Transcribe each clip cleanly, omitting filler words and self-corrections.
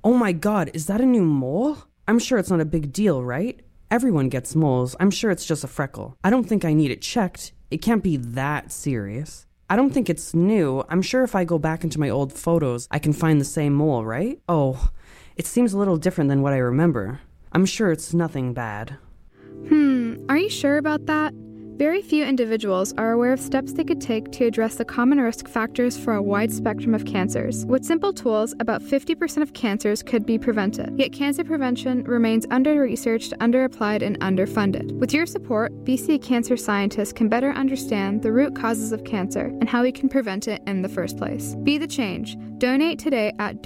Oh my god, is that a new mole? I'm sure it's not a big deal, right? Everyone gets moles. I'm sure it's just a freckle. I don't think I need it checked. It can't be that serious. I don't think it's new. I'm sure if I go back into my old photos, I can find the same mole, right? Oh, it seems a little different than what I remember. I'm sure it's nothing bad. Are you sure about that? Very few individuals are aware of steps they could take to address the common risk factors for a wide spectrum of cancers. With simple tools, about 50% of cancers could be prevented. Yet cancer prevention remains under-researched, under-applied, and underfunded. With your support, BC cancer scientists can better understand the root causes of cancer and how we can prevent it in the first place. Be the change. Donate today at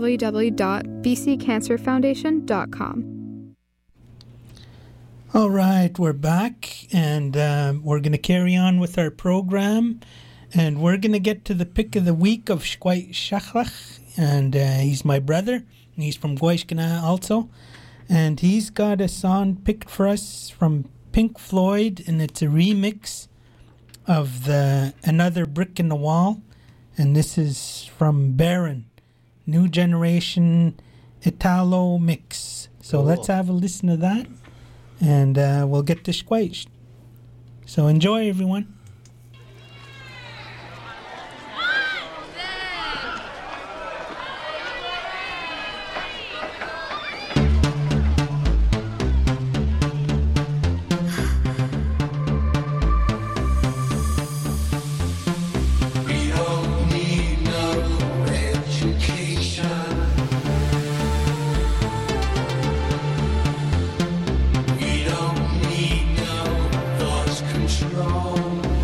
www.bccancerfoundation.com. All right, we're back, and we're going to carry on with our program, and we're going to get to the pick of the week of Shquait Shachlach, and he's my brother, and he's from Guayshkana also, and he's got a song picked for us from Pink Floyd, and it's a remix of the Another Brick in the Wall, and this is from Baron, New Generation Italo Mix. So let's have a listen to that. And we'll get to Shquait. So enjoy, everyone. Control.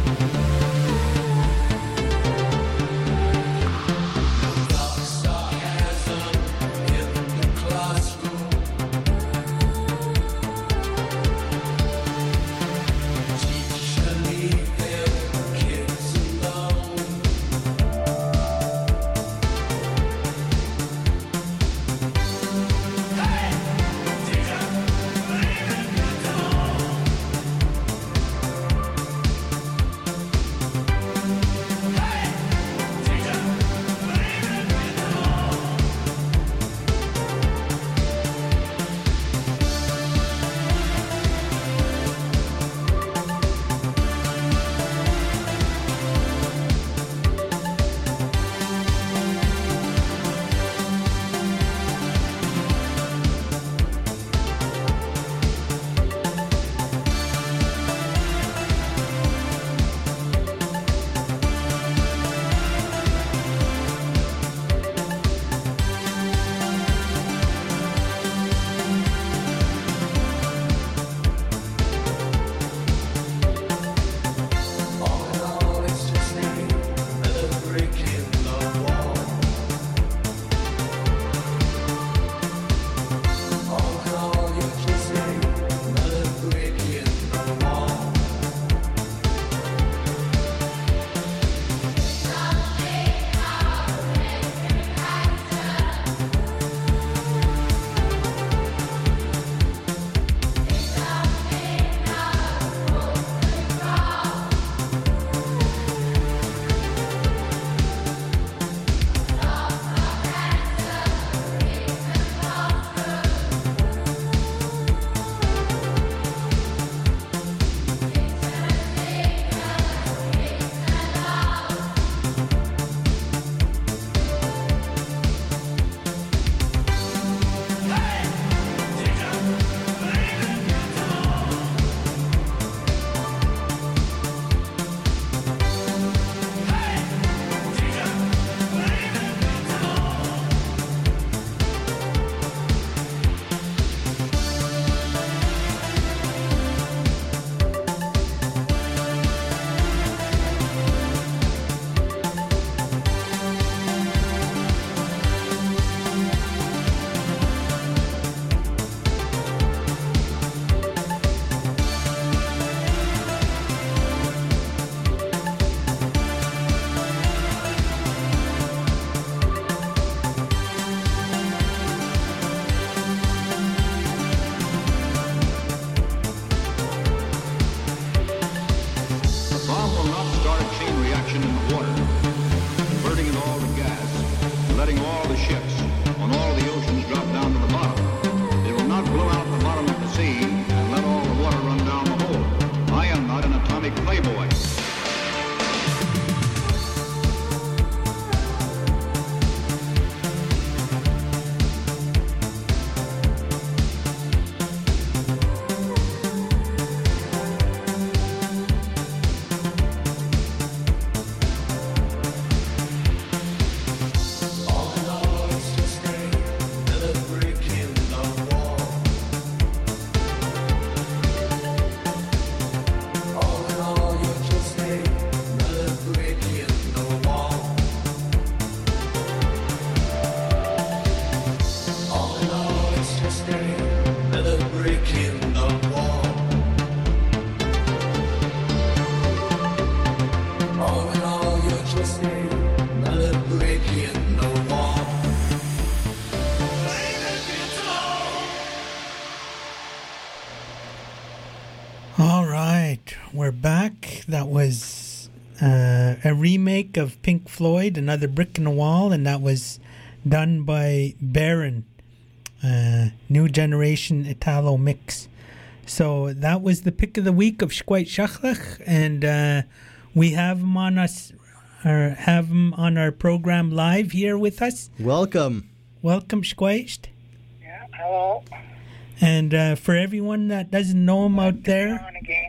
that was a remake of Pink Floyd, Another Brick in the Wall, and that was done by Baron, New Generation Italo Mix. So that was the pick of the week of Shquait Shachlach, and we have him on us, or have him on our program live here with us. Welcome, Shquait. Yeah, hello. And for everyone that doesn't know him out there,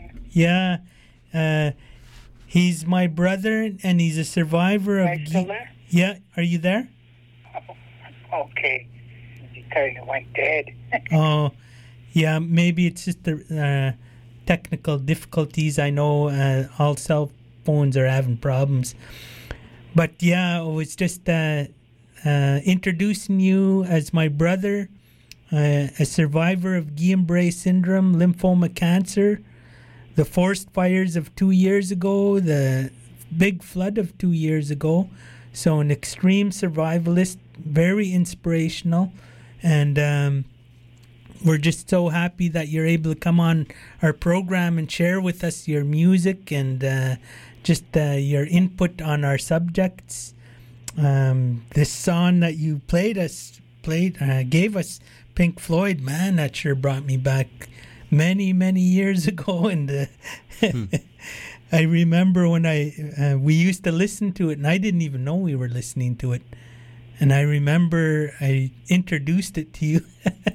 he's my brother, and he's a survivor of. Still there? Yeah, are you there? Okay. He kind of went dead. Oh, yeah, maybe it's just the technical difficulties. I know all cell phones are having problems. But yeah, I was just introducing you as my brother, a survivor of Guillain-Barré syndrome, lymphoma cancer, the forest fires of 2 years ago, the big flood of 2 years ago. So an extreme survivalist, very inspirational, and we're just so happy that you're able to come on our program and share with us your music and just your input on our subjects. This song that you gave us, Pink Floyd, man, that sure brought me back many, many years ago, and I remember when we used to listen to it, and I didn't even know we were listening to it. And I remember I introduced it to you.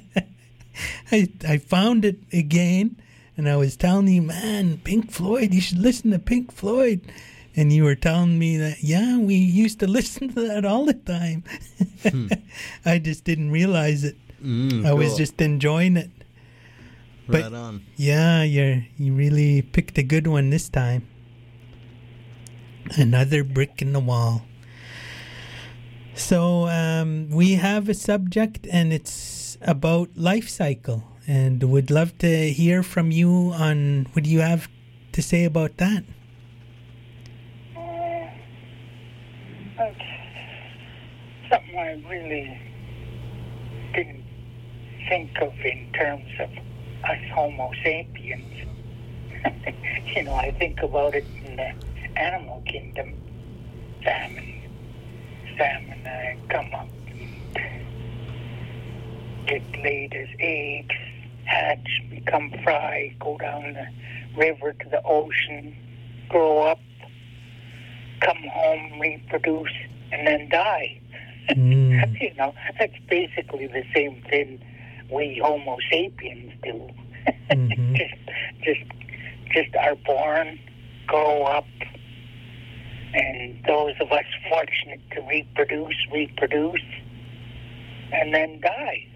I found it again, and I was telling you, man, Pink Floyd, you should listen to Pink Floyd. And you were telling me that, yeah, we used to listen to that all the time. I just didn't realize it. I was just enjoying it. But right on. Yeah, you really picked a good one this time. Another brick in the wall. So we have a subject, and it's about life cycle, and would love to hear from you on what do you have to say about that. That's something I really didn't think of in terms of us Homo sapiens. I think about it in the animal kingdom. Salmon come up and get laid as eggs, hatch, become fry, go down the river to the ocean, grow up, come home, reproduce, and then die. That's basically the same thing we Homo sapiens do. Mm-hmm. just are born, grow up, and those of us fortunate to reproduce, and then die.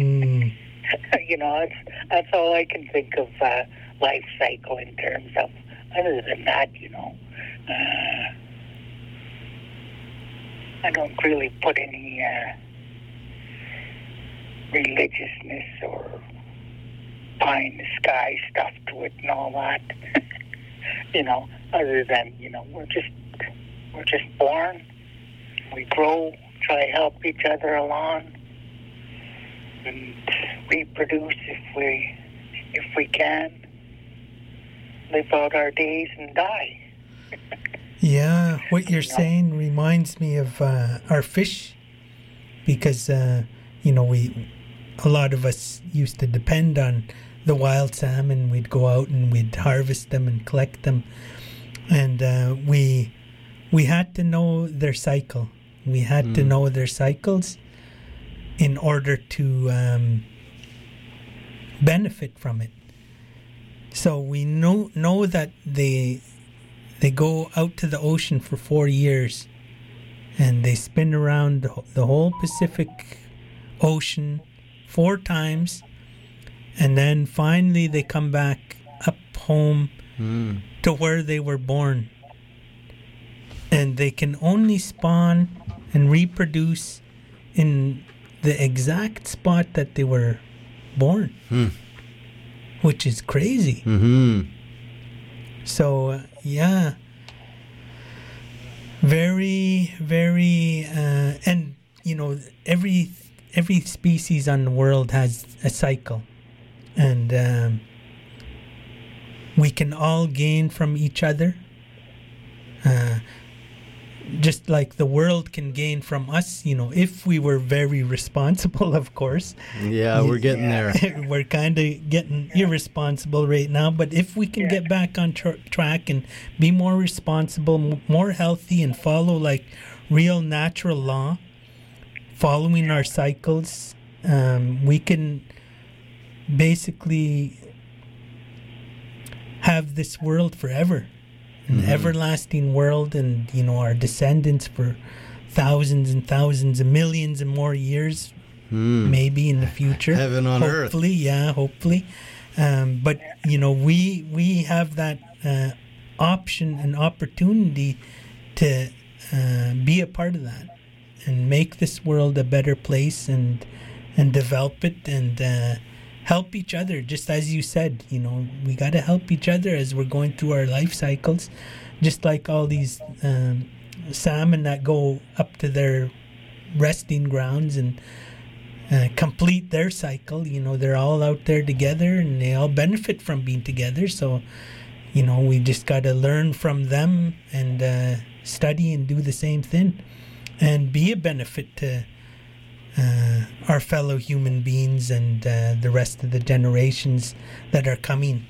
That's all I can think of life cycle in terms of. Other than that, I don't really put any religiousness or pie in the sky stuff to it and all that. Other than we're just born, we grow, try to help each other along, and reproduce if we can, live out our days and die. Yeah, what you're saying reminds me of our fish, because a lot of us used to depend on the wild salmon. We'd go out and we'd harvest them and collect them, and we had to know their cycle. We had to know their cycles in order to benefit from it. So we know that they go out to the ocean for 4 years, and they spin around the whole Pacific Ocean 4 times, and then finally they come back up home to where they were born. And they can only spawn and reproduce in the exact spot that they were born, which is crazy. Mm-hmm. So, yeah, very, very, and every species on the world has a cycle, and we can all gain from each other. just like the world can gain from us, if we were very responsible, of course. Yeah, we're getting there. We're kind of getting irresponsible right now, but if we can get back on track and be more responsible, more healthy, and follow like real natural law, following our cycles, we can basically have this world forever. An everlasting world, and our descendants for thousands and thousands and millions and more years, maybe in the future. Heaven on earth. Hopefully. But we have that option and opportunity to be a part of that and make this world a better place and develop it and help each other. Just as you said, we got to help each other as we're going through our life cycles, just like all these salmon that go up to their resting grounds and complete their cycle. They're all out there together and they all benefit from being together. So, we just got to learn from them and study and do the same thing and be a benefit to our fellow human beings and the rest of the generations that are coming.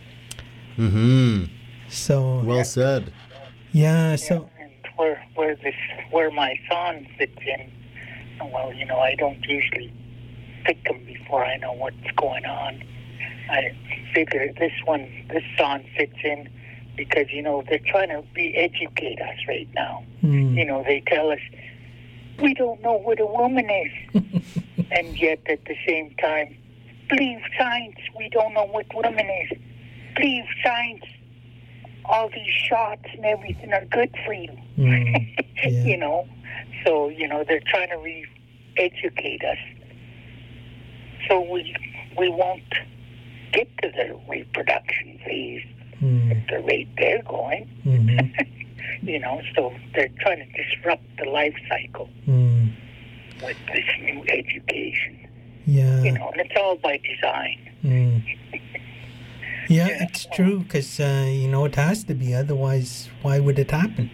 So well said. Yeah. So and where my son fits in. Well, I don't usually pick them before I know what's going on. I figure this song fits in because they're trying to educate us right now. They tell us, we don't know what a woman is. And yet at the same time, believe science, we don't know what woman is. Believe science, all these shots and everything are good for you. Yeah. So, they're trying to re-educate us. So we won't get to the reproduction phase at the rate they're going. So they're trying to disrupt the life cycle with this new education. Yeah. And it's all by design. Yeah, it's true, because, it has to be. Otherwise, why would it happen?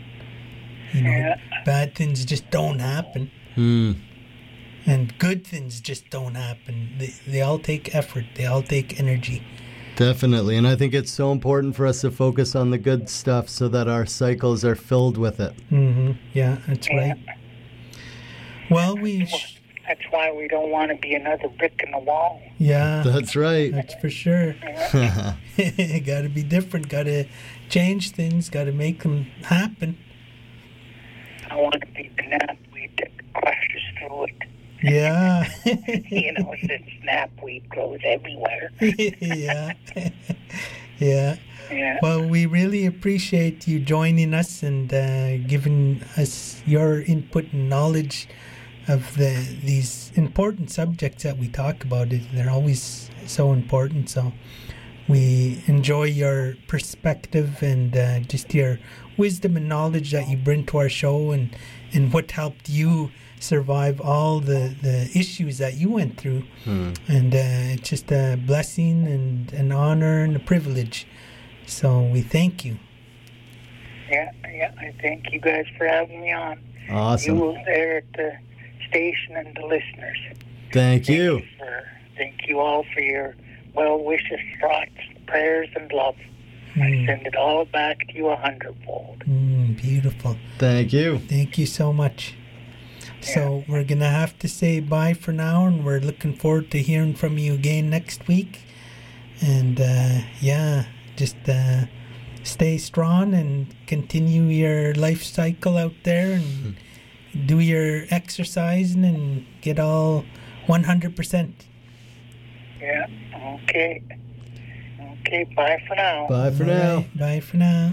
Bad things just don't happen. And good things just don't happen. They all take effort. They all take energy. Definitely. And I think it's so important for us to focus on the good stuff so that our cycles are filled with it. Yeah, that's right. Well, that's why we don't want to be another brick in the wall. Yeah. That's right. That's for sure. Got to be different. Got to change things. Got to make them happen. I want to be the knapweed that crashes through it. Yeah. Since knapweed grows everywhere. Yeah. Yeah. Well, we really appreciate you joining us and giving us your input and knowledge of these important subjects that we talk about. They're always so important. So we enjoy your perspective and just your wisdom and knowledge that you bring to our show and what helped you survive all the issues that you went through. And it's just a blessing and an honor and a privilege. So we thank you. Yeah, I thank you guys for having me on. Awesome. You there at the station and the listeners. Thank you. Thank you all for your well wishes, thoughts, prayers, and love. I send it all back to you 100-fold. Beautiful. Thank you. Thank you so much. So we're going to have to say bye for now, and we're looking forward to hearing from you again next week. And just stay strong and continue your life cycle out there and do your exercising and get all 100%. Yeah, okay. Okay, bye for now. Bye for now. Right, bye for now.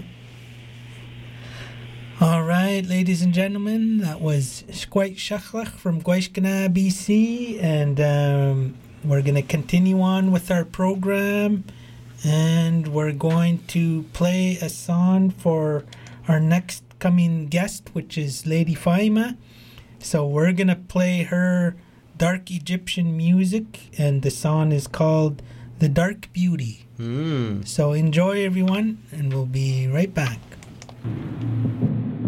All right, ladies and gentlemen, that was Squite Shachlach from Gwaishkana, BC, and we're going to continue on with our program, and we're going to play a song for our next coming guest, which is Lady Faima. So we're going to play her dark Egyptian music, and the song is called The Dark Beauty. So enjoy, everyone, and we'll be right back.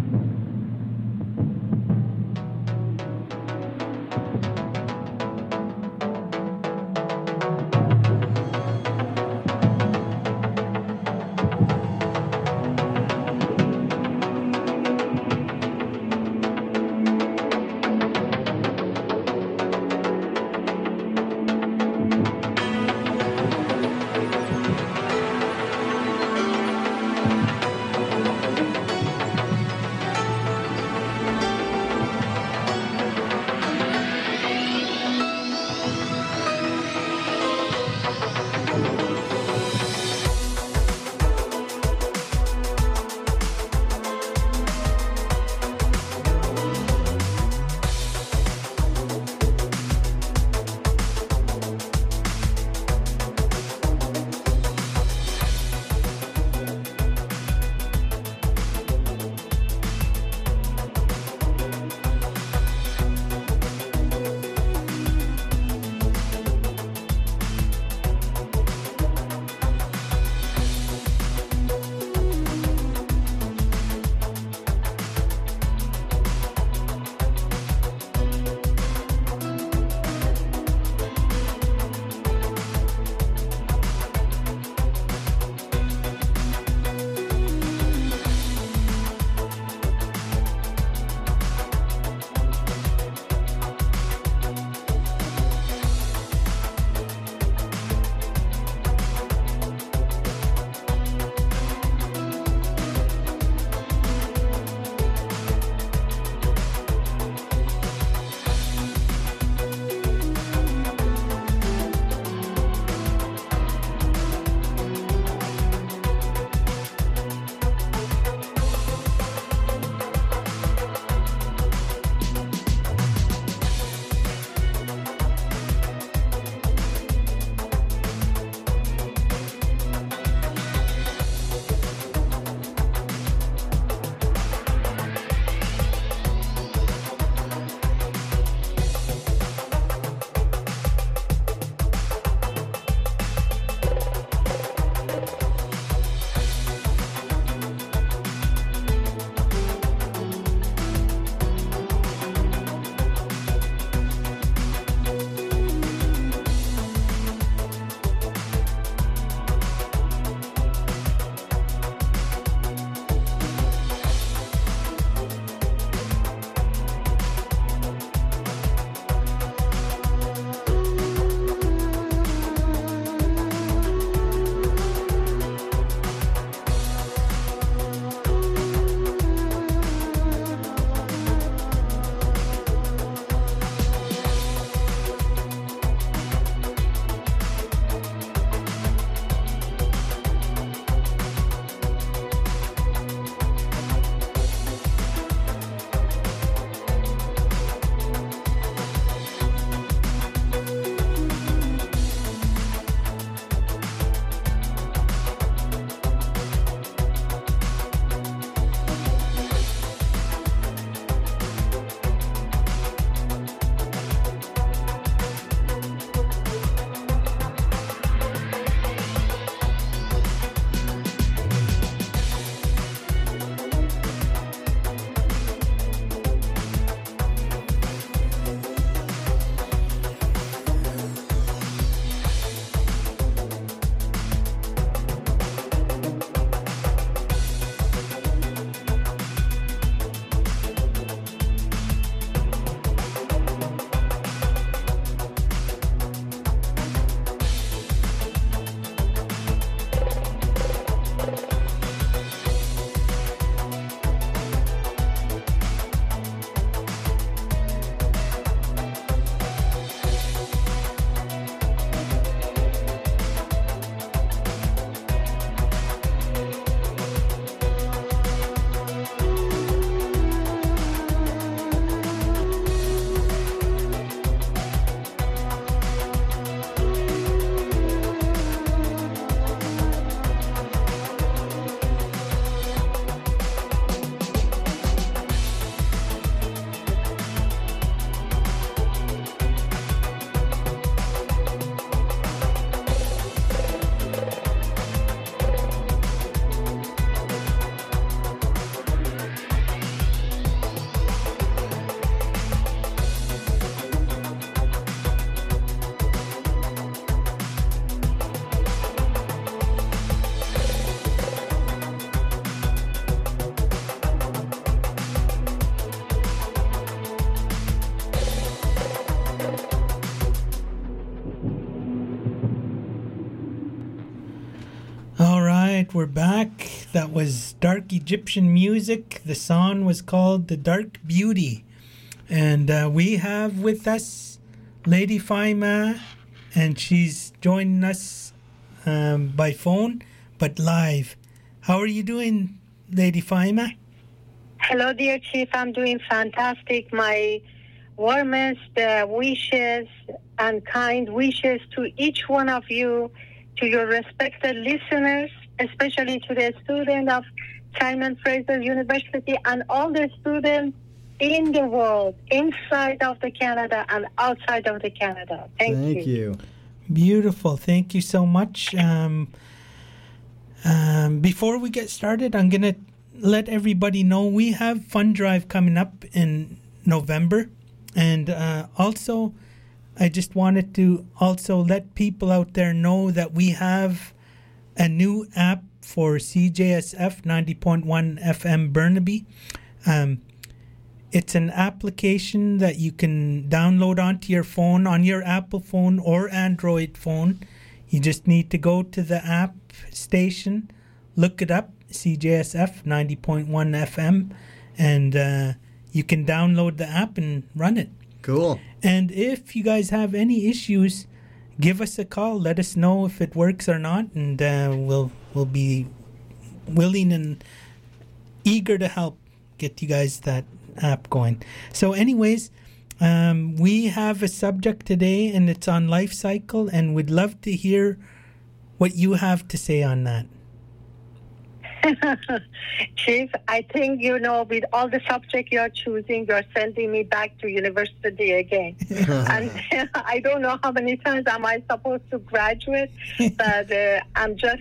right, we're back. That was dark Egyptian music. The song was called The Dark Beauty. And we have with us Lady Faima, and she's joining us by phone, but live. How are you doing, Lady Faima? Hello, dear Chief. I'm doing fantastic. My warmest wishes and kind wishes to each one of you, to your respected listeners, especially to the student of Simon Fraser University and all the students in the world, inside of the Canada and outside of the Canada. Thank you. Beautiful. Thank you so much. Before we get started, I'm going to let everybody know we have Fund Drive coming up in November. And also, I just wanted to also let people out there know that we have a new app for CJSF 90.1 FM Burnaby. It's an application that you can download onto your phone, on your Apple phone or Android phone. You just need to go to the app station, look it up, CJSF 90.1 FM, and you can download the app and run it. Cool. And if you guys have any issues, give us a call. Let us know if it works or not, and we'll be willing and eager to help get you guys that app going. So anyways, we have a subject today, and it's on life cycle, and we'd love to hear what you have to say on that. Chief, I think, with all the subject you're choosing, you're sending me back to university again. And I don't know how many times am I supposed to graduate, but I'm just,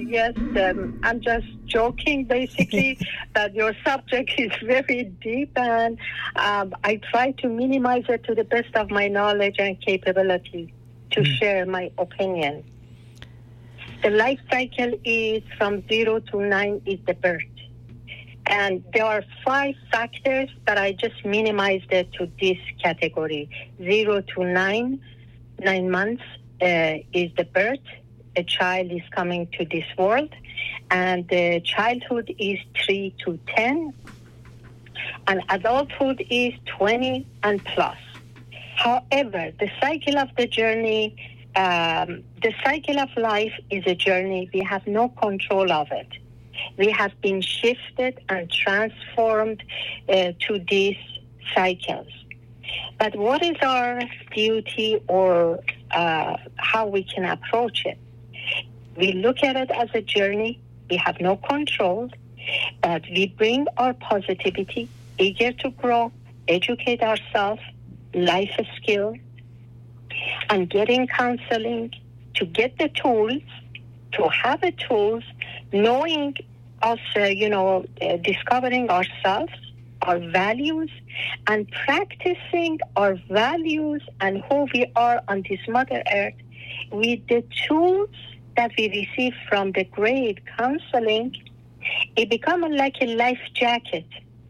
I'm just joking, basically, that your subject is very deep, and I try to minimize it to the best of my knowledge and capability to share my opinion. The life cycle is from 0 to 9 is the birth. And there are 5 factors that I just minimized it to this category. 0 to 9 months is the birth. A child is coming to this world. And the childhood is 3 to 10. And adulthood is 20 and plus. However, the cycle of the journey, the cycle of life is a journey. We have no control of it. We have been shifted and transformed to these cycles. But what is our duty, or how we can approach it? We look at it as a journey. We have no control, but we bring our positivity, eager to grow, educate ourselves, life skill, and getting counseling to get the tools, to have the tools, knowing us, discovering ourselves, our values, and practicing our values and who we are on this Mother Earth with the tools that we receive from the great counseling. It becomes like a life jacket.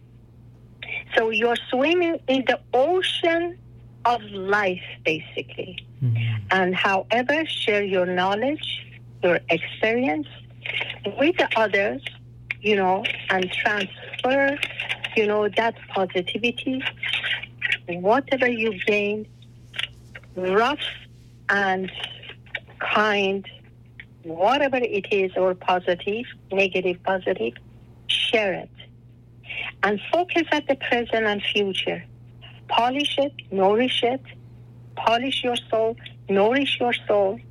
So you're swimming in the ocean of life, basically. Mm-hmm. And however, share your knowledge, your experience with the others, and transfer, that positivity, whatever you gain, rough and kind, whatever it is, or positive, negative, positive, share it. And focus at the present and future. Polish it, nourish it, polish your soul, nourish your soul,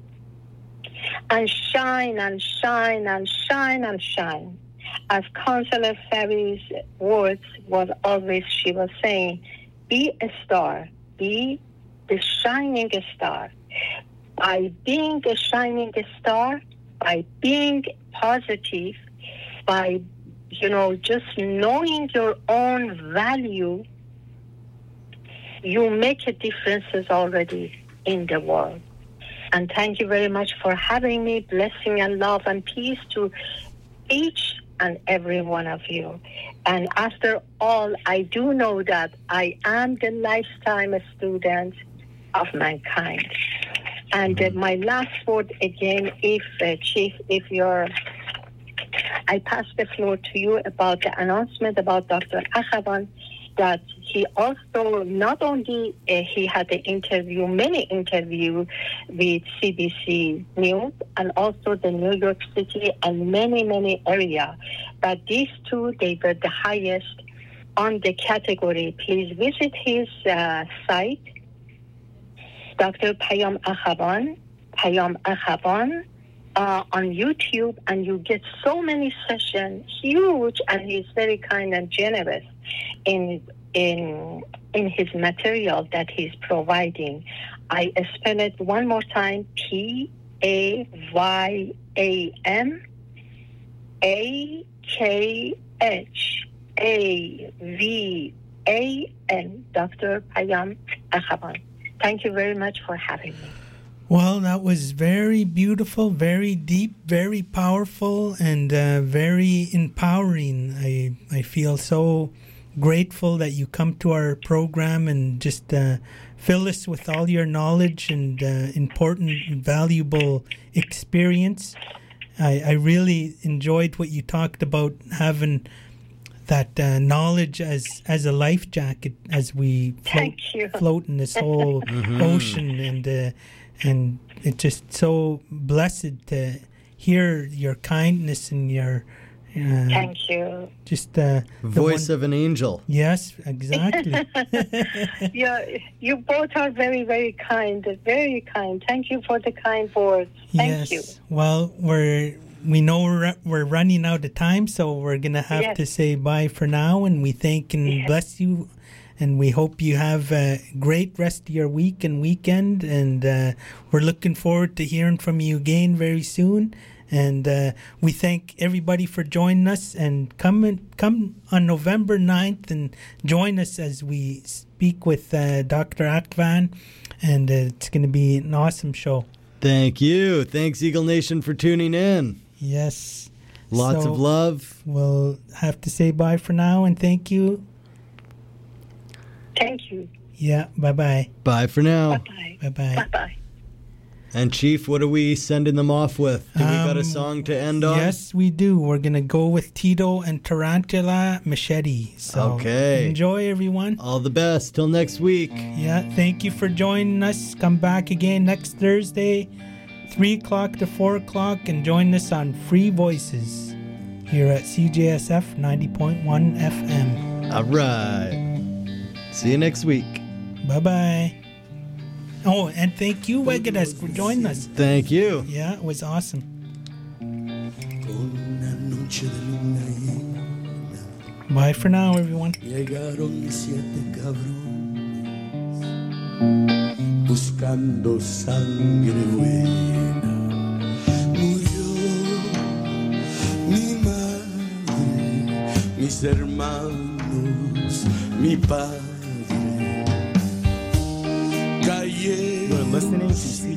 and shine and shine and shine and shine. As Counselor Fairy's words was always, she was saying, be a star, be the shining star. By being the shining star, by being positive, by, just knowing your own value, you make a difference already in the world. And thank you very much for having me. Blessing and love and peace to each and every one of you. And after all, I do know that I am the lifetime student of mankind. And my last word again, Chief, if you're I pass the floor to you about the announcement about Dr. Akhavan, that he also, not only he had many interviews with CBC News and also the New York City and many areas, but these two, they were the highest on the category. Please visit his site, Dr. Payam Akhavan, on YouTube, and you get so many sessions, huge, and he's very kind and generous in his material that he's providing. I spell it one more time: PAYAMAKHAVAN, Dr. Payam Akhavan. Thank you very much for having me. Well, that was very beautiful, very deep, very powerful, and very empowering. I feel so grateful that you come to our program and just fill us with all your knowledge and important, valuable experience. I really enjoyed what you talked about, having that knowledge as a life jacket as we float in this whole ocean, and it's just so blessed to hear your kindness and your thank you. Just voice of an angel. Yes, exactly. You both are very, very kind. Very kind. Thank you for the kind words. Thank you. Well, we know we're running out of time, so we're gonna have to say bye for now. And we thank and bless you. And we hope you have a great rest of your week and weekend. And we're looking forward to hearing from you again very soon. And we thank everybody for joining us. And come on November 9th and join us as we speak with Dr. Akhavan. And it's going to be an awesome show. Thank you. Thanks, Eagle Nation, for tuning in. Yes. Lots of love. We'll have to say bye for now. And thank you. Thank you. Yeah, bye-bye. Bye for now. Bye-bye. Bye-bye. Bye-bye. And Chief, what are we sending them off with? Do we got a song to end on? Yes, we do. We're going to go with Tito and Tarantula Machete. So enjoy, everyone. All the best. Till next week. Yeah, thank you for joining us. Come back again next Thursday, 3 o'clock to 4 o'clock, and join us on Free Voices here at CJSF 90.1 FM. All right. See you next week. Bye-bye. Oh, and thank you, Wegadas, for joining us. Thank you. Yeah, it was awesome. Bye for now, everyone. Buscando sangre buena, murió mi madre, mis hermanos, mi padre. You're listening to